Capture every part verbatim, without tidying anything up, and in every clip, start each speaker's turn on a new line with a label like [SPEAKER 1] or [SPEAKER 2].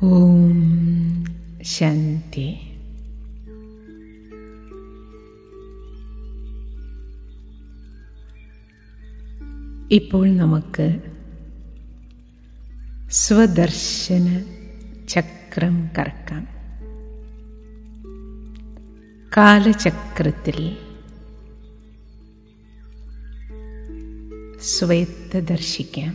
[SPEAKER 1] ഓം ശാന്തി. ഇപ്പോൾ നമുക്ക് സ്വദർശന ചക്രം കറക്കാം. കാലചക്രത്തിൽ സ്വയത്തെ ദർശിക്കാം.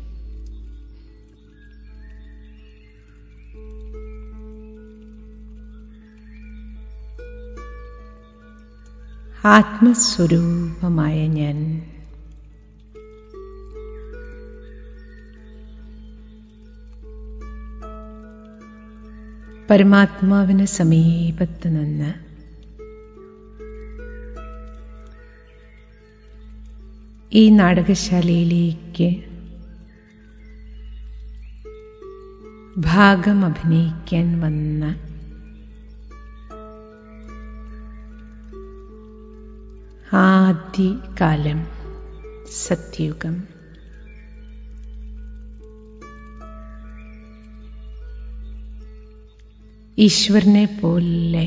[SPEAKER 1] ആത്മസ്വരൂപമായ ഞാൻ പരമാത്മാവിന് സമീപത്ത് നിന്ന് ഈ നാടകശാലയിലേക്ക് ഭാഗം അഭിനയിക്കാൻ വന്ന ആദികാലം, സത്യുഗം, ഈശ്വരനെ പോലെ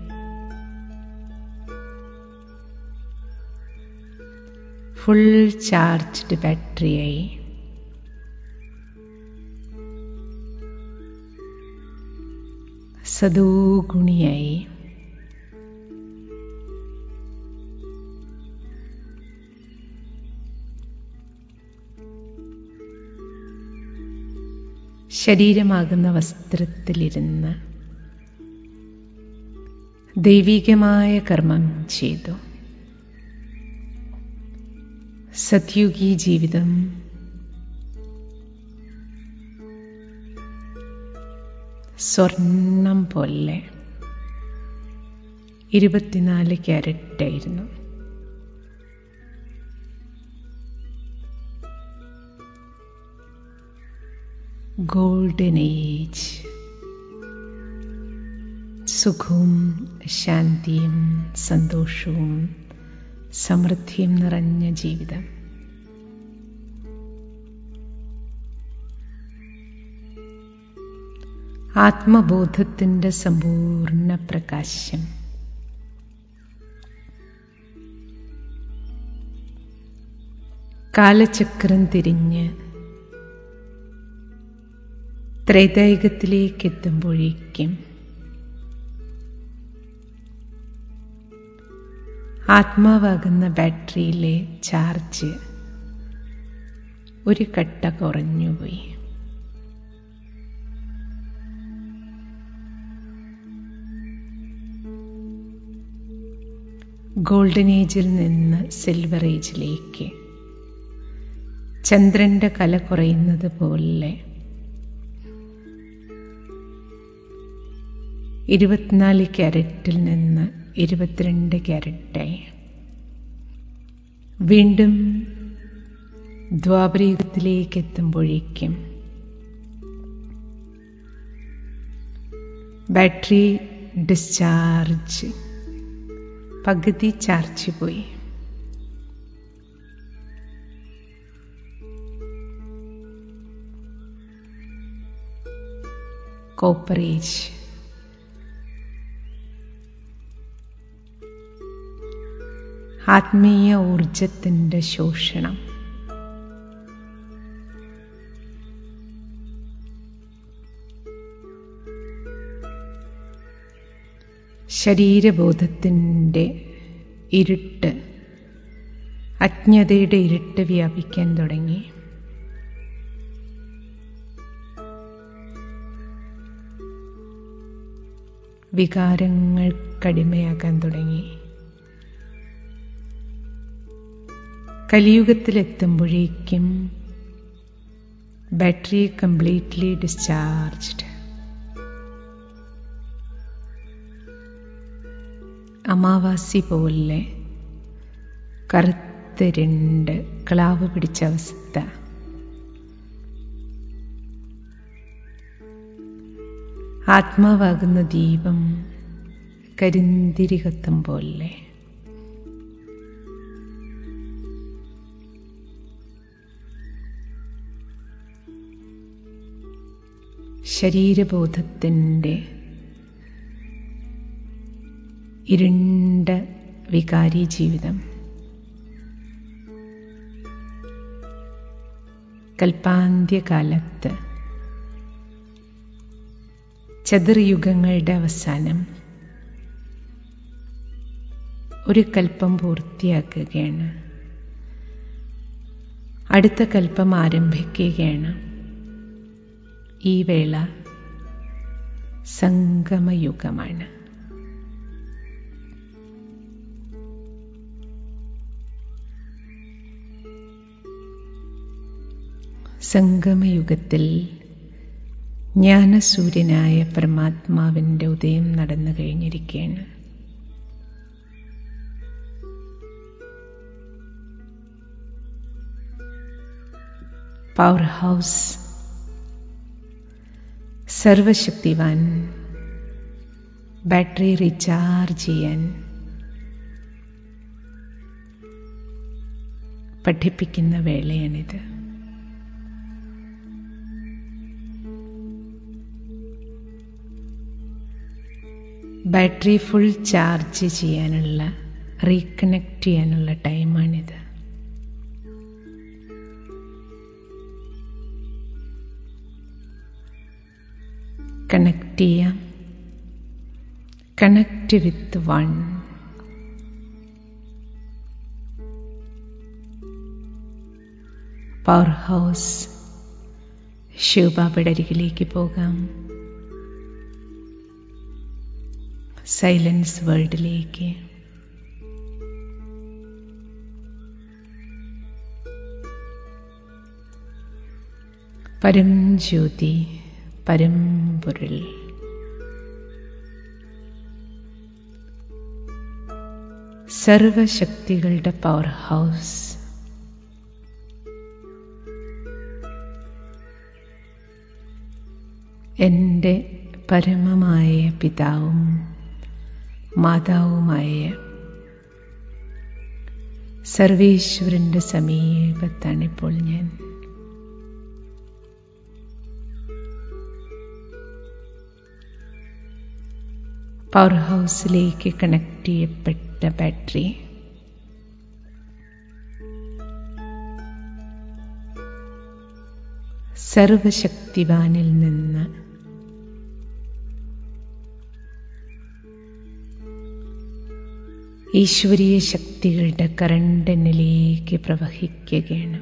[SPEAKER 1] ഫുൾ ചാർജ്ഡ് ബാറ്ററിയായി സദോഗുണിയായി ശരീരമാകുന്ന വസ്ത്രത്തിലിരുന്ന് ദൈവികമായ കർമ്മം ചെയ്തു. സത്യുഗി ജീവിതം സ്വർണം പോലെ ഇരുപത്തിനാല് ക്യാരറ്റായിരുന്നു. ഗോൾഡൻ ഏജ്, സുഖവും ശാന്തിയും സന്തോഷവും സമൃദ്ധിയും നിറഞ്ഞ ജീവിതം. ആത്മബോധത്തിൻ്റെ സമ്പൂർണ്ണ പ്രകാശം. കാലചക്രം തിരിഞ്ഞ് ത്രൈതായുഗത്തിലേക്ക് എത്തുമ്പോഴേക്കും ആത്മാവാകുന്ന ബാറ്ററിയിലെ ചാർജ് ഒരു കട്ട കുറഞ്ഞുപോയി. ഗോൾഡൻ ഏജിൽ നിന്ന് സിൽവർ ഏജിലേക്ക് ചന്ദ്രന്റെ കല കുറയുന്നത് പോലെ ഇരുപത്തിനാല് ക്യാരറ്റിൽ നിന്ന് ഇരുപത്തിരണ്ട് ക്യാരറ്റായി. വീണ്ടും ദ്വാപരയുഗത്തിലേക്ക് എത്തുമ്പോഴേക്കും ബാറ്ററി ഡിസ്ചാർജ് പകുതി ചാർജ് പോയി. കോപ്പർ ഏജ്, ആത്മീയ ഊർജത്തിൻ്റെ ശോഷണം. ശരീരബോധത്തിൻ്റെ ഇരുട്ട്, അജ്ഞതയുടെ ഇരുട്ട് വ്യാപിക്കാൻ തുടങ്ങി. വികാരങ്ങൾക്കടിമയാകാൻ തുടങ്ങി. കലിയുഗത്തിലെത്തുമ്പോഴേക്കും ബാറ്ററി കംപ്ലീറ്റ്ലി ഡിസ്ചാർജ്ഡ്. അമാവാസി പോലെ കറുത്തിരണ്ട് ക്ലാവ് പിടിച്ച അവസ്ഥ. ആത്മാവാകുന്ന ദീപം കരിന്തിരി കത്തും പോലെ. ശരീരബോധത്തിൻ്റെ ഇരുണ്ട വികാരി ജീവിതം കൽപ്പാന്ത്യകാലത്ത് ചതുർയുഗങ്ങളുടെ അവസാനം ഒരു കൽപ്പം പൂർത്തിയാക്കുകയാണ്. അടുത്ത കൽപ്പം ആരംഭിക്കുകയാണ്. ഈ വേള സംഗമയുഗമാണ്. സംഗമയുഗത്തിൽ ജ്ഞാനസൂര്യനായ പരമാത്മാവിൻ്റെ ഉദയം നടന്നു കഴിഞ്ഞിരിക്കുകയാണ്. പവർ ഹൗസ് സർവശക്തിവാൻ ബാറ്ററി റീചാർജ് ചെയ്യാൻ പഠിപ്പിക്കുന്ന വേളയാണിത്. ബാറ്ററി ഫുൾ ചാർജ് ചെയ്യാനുള്ള, റീകണക്ട് ചെയ്യാനുള്ള ടൈമാണിത്. കണക്ട് ചെയ്യാം. Connect with one. Power house ശിവബാബയുടെ അരികിലേക്ക് പോകാം. സൈലൻസ് വേൾഡിലേക്ക്. പരംജ്യോതി, പരമ്പൊരുൾ, സർവശക്തികളുടെ പവർ ഹൗസ് എൻ്റെ പരമമായ പിതാവും മാതാവുമായ സർവേശ്വരൻ്റെ സമീപത്താണിപ്പോൾ ഞാൻ. പവർ ഹൗസിലേക്ക് കണക്ട് ചെയ്യപ്പെട്ട ബാറ്ററി സർവശക്തിവാനിൽ നിന്ന് ഈശ്വരീയ ശക്തികളുടെ കറണ്ട് എന്നിലേക്ക് പ്രവഹിക്കുകയാണ്.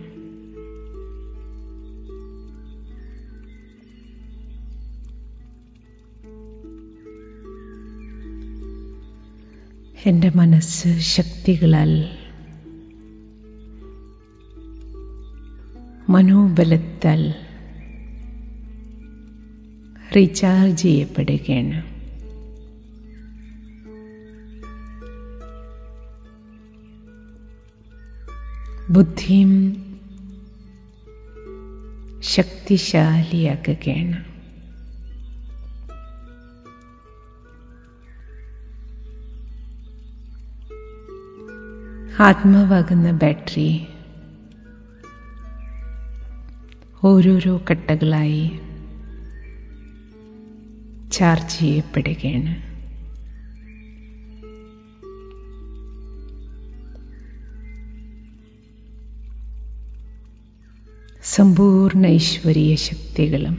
[SPEAKER 1] എൻ്റെ മനസ്സ് ശക്തികളാൽ, മനോബലത്താൽ റീചാർജ് ചെയ്യപ്പെടുകയാണ്. ബുദ്ധിയും ശക്തിശാലിയാക്കുകയാണ്. ആത്മാവാകുന്ന ബാറ്ററി ഓരോരോ കട്ടകളായി ചാർജ് ചെയ്യപ്പെടുകയാണ്. സമ്പൂർണ്ണ ഈശ്വരീയ ശക്തികളും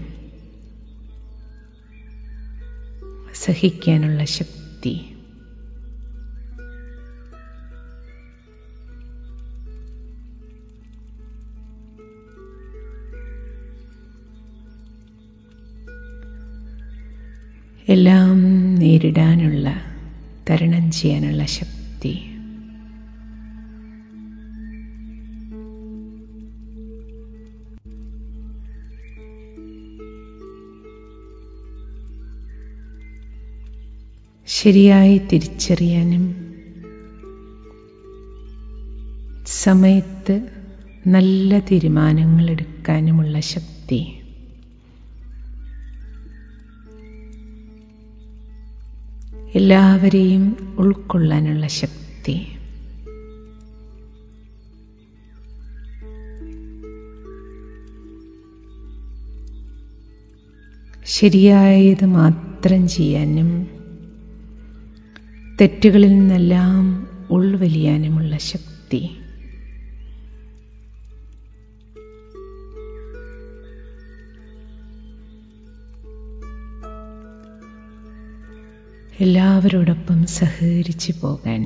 [SPEAKER 1] സഹിക്കാനുള്ള ശക്തി, എല്ലാം നേരിടാനുള്ള, തരണം ചെയ്യാനുള്ള ശക്തി, ശരിയായി തിരിച്ചറിയാനും സമയത്ത് നല്ല തീരുമാനങ്ങൾ എടുക്കാനുമുള്ള ശക്തി, എല്ലാവരെയും ഉൾക്കൊള്ളാനുള്ള ശക്തി, ശരിയായത് മാത്രം ചെയ്യാനും തെറ്റുകളിൽ നിന്നെല്ലാം ഉൾവലിയാനുമുള്ള ശക്തി. എല്ലാവരോടൊപ്പം സഹകരിച്ചു പോകാൻ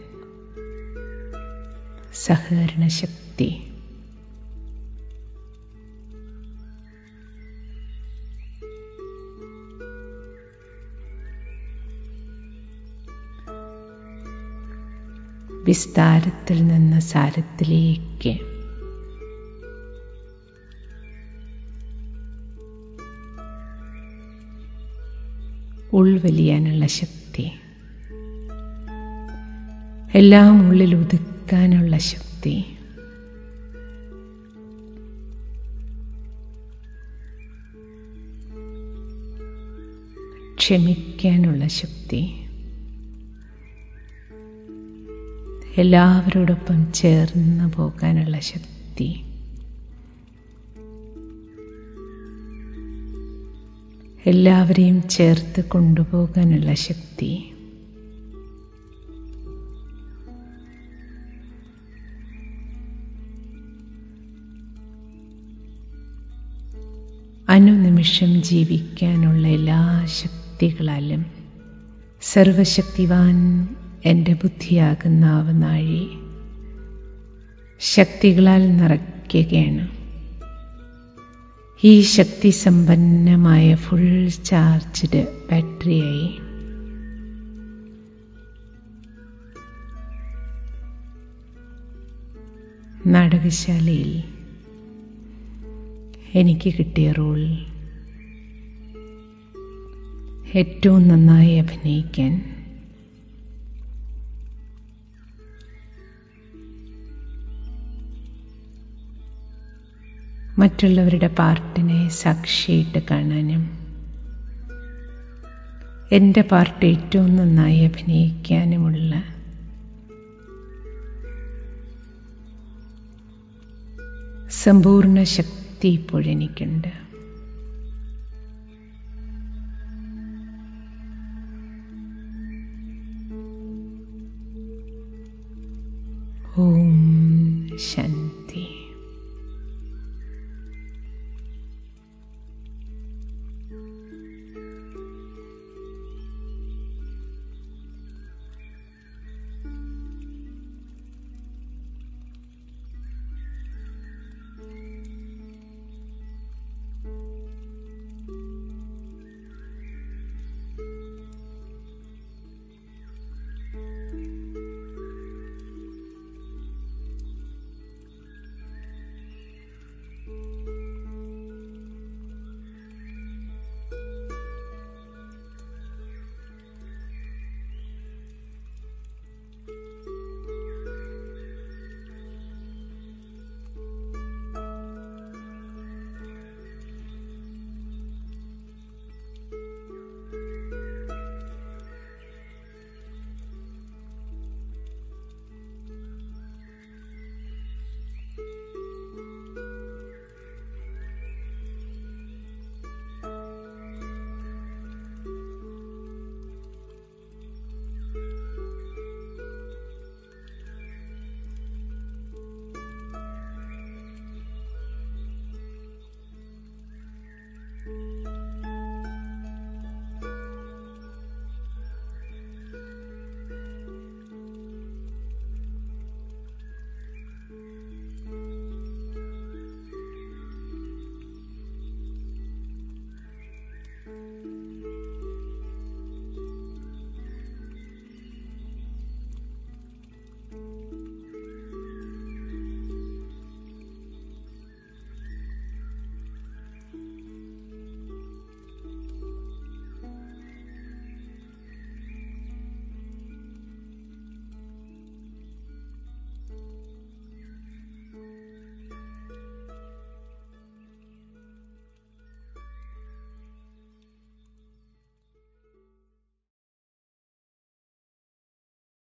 [SPEAKER 1] സഹകരണ ശക്തി. വിസ്താരത്തിൽ നിന്ന് സാരത്തിലേക്ക് ഉൾവലിയാനുള്ള ശക്തി. എല്ലാം ഉള്ളിൽ ഒതുക്കാനുള്ള ശക്തി. ക്ഷമിക്കാനുള്ള ശക്തി. എല്ലാവരോടൊപ്പം ചേർന്ന് പോകാനുള്ള ശക്തി. എല്ലാവരെയും ചേർത്ത് കൊണ്ടുപോകാനുള്ള ശക്തി. അനുനിമിഷം ജീവിക്കാനുള്ള എല്ലാ ശക്തികളാലും സർവശക്തിവാൻ എൻ്റെ ബുദ്ധിയാകുന്ന ആവനാഴി ശക്തികളാൽ നിറയ്ക്കുകയാണ്. ഈ ശക്തി സമ്പന്നമായ ഫുൾ ചാർജ്ഡ് ബാറ്ററിയായി നാടകശാലയിൽ എനിക്ക് കിട്ടിയ റോൾ ഏറ്റവും നന്നായി അഭിനയിക്കാൻ മറ്റുള്ളവരുടെ പാർട്ടിനെ സാക്ഷിയിട്ട് കാണാനും എൻ്റെ പാർട്ട് ഏറ്റവും നന്നായി അഭിനയിക്കാനുമുള്ള സമ്പൂർണ്ണ ശക്തി ഇപ്പോഴെനിക്കുണ്ട്. ഓം ശാന്തി.